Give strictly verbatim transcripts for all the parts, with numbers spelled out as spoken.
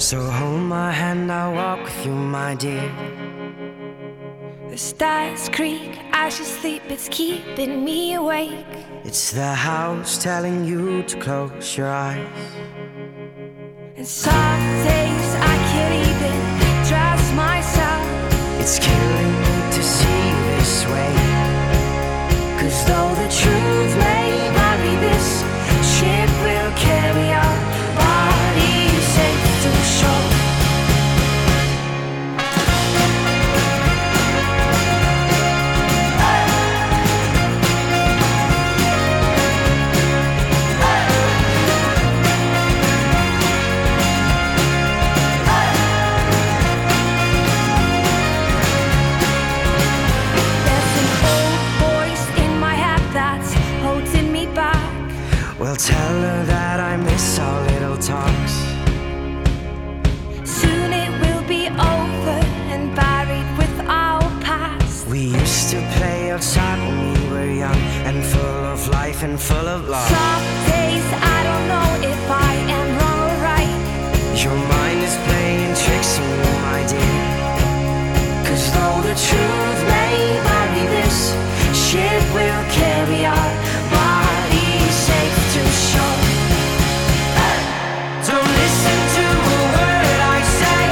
So hold my hand, I'll walk with you, my dear. The stars creak, I should sleep, it's keeping me awake. It's the house telling you to close your eyes. And some days I can't even trust myself. It's killing me to see you this way. Cause though the truth may vary, this ship will carry our bodies safe to shore. Well, tell her that I miss our little talks. Soon it will be over and buried with our past. We used to play outside when we were young and full of life and full of love. Some days I don't know if I am wrong or right. Your mind is playing tricks on you, my dear. Cause though the truth may vary, this ship will carry our bodies safe to shore. Don't listen to a word I say.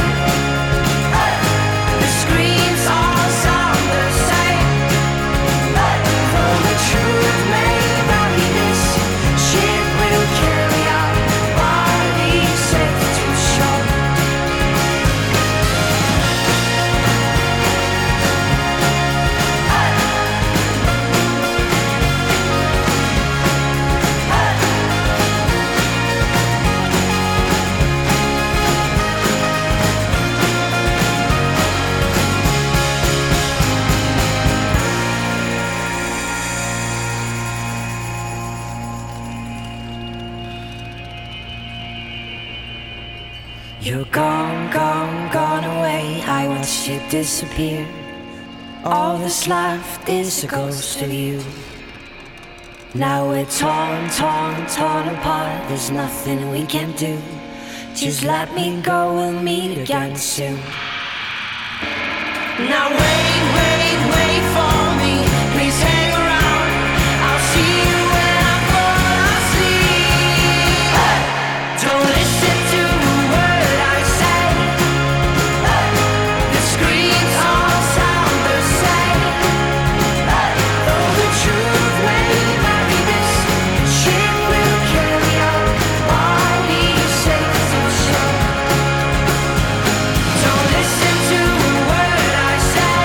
The screams all sound the same. Though the truth may vary, this ship will carry our bodies safe to shore. You're gone, gone, gone away. I watched you disappear. All that's left is a ghost of you. Now we're torn, torn, torn apart. There's nothing we can do. Just let me go, we'll meet again soon. Now wait, wait, wait for me. Please hang around. I'll see you when I fall asleep. Don't listen to a word I say. The screams all sound the same. Though the truth may vary, this ship will carry our bodies safe to shore. Don't listen to a word I say.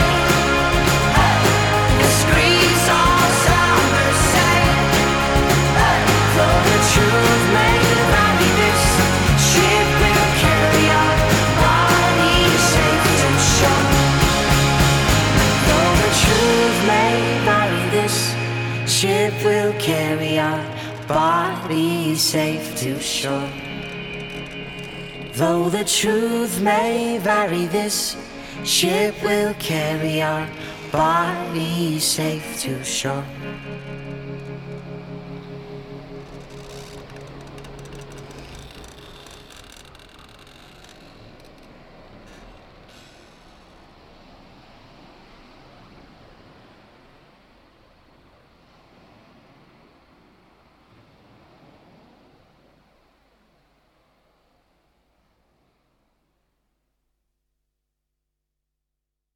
The screams all sound the same. Though the truth may vary, this ship will carry our bodies safe to shore. Though the truth may vary, this ship will carry our bodies safe to shore. Though the truth may vary, this ship will carry our bodies safe to shore.